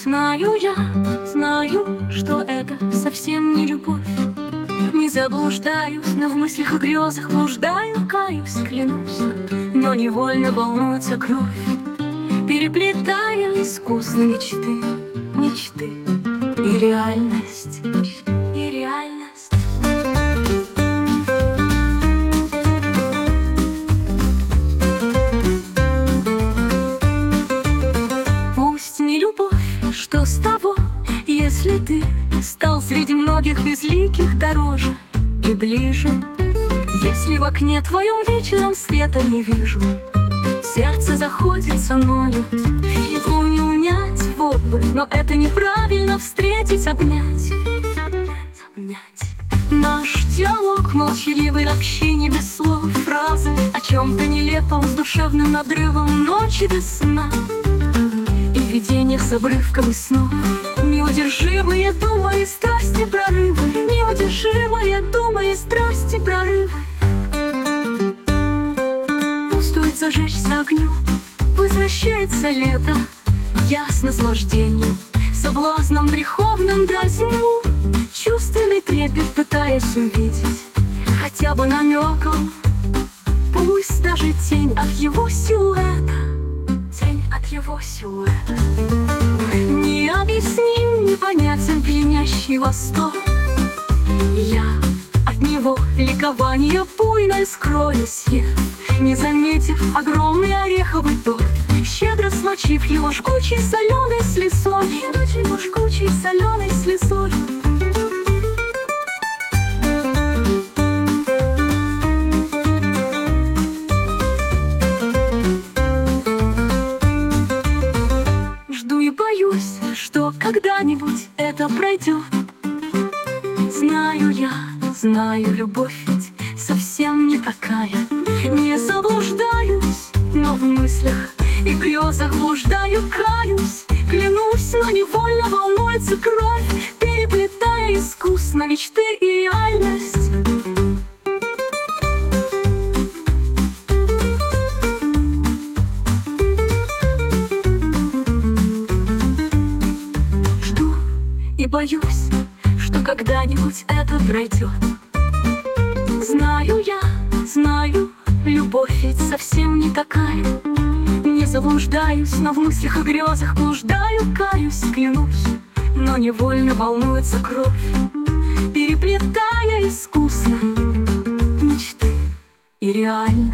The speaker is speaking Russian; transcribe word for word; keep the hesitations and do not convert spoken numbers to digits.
Знаю я, знаю, что это совсем не любовь. Не заблуждаюсь, но в мыслях и грезах блуждаю, каюсь, клянусь. Но невольно волнуется кровь, переплетая искусно мечты, мечты и реальность, и реальность. Пусть не любовь, что с того, если ты стал среди многих безликих дороже и ближе. Если в окне твоем вечером света не вижу, сердце заходится мною, его не унять, вот бы, но это неправильно встретить, обнять, обнять. Наш диалог молчаливый, общение без слов, фразы о чем-то нелепом с душевным надрывом ночи без сна. И в видениях с обрывками снов неудержимые думы и страсти прорывы, неудержимые думы и страсти прорывы. Стоит зажечься огню, возвращается лето. Я с наслаждением, соблазном греховным дразню, чувственный трепет пытаясь увидеть хотя бы намеком, пусть даже тень от его силуэта, тень от его силуэта. Необъясним, непонятен пьянящий восторг. Я от него ликование буйное скроюсь я, не заметив огромный ореховый торт, щедро смочив его жгучей соленой слезой, его жгучей соленой слезой. Жду и боюсь, что когда-нибудь это пройдет. Знаю я, знаю, любовь ведь совсем не такая. Не заблуждаюсь, но в мыслях и грезах блуждаю, каюсь, клянусь, но невольно волнуется кровь, переплетая искусно мечты и реальность. Жду и боюсь, что когда-нибудь это пройдет. Знаю я, знаю, любовь ведь совсем не такая. Не заблуждаюсь, но в мыслях и грезах блуждаю, каюсь, клянусь, но невольно волнуется кровь, переплетая искусно мечты и реальность.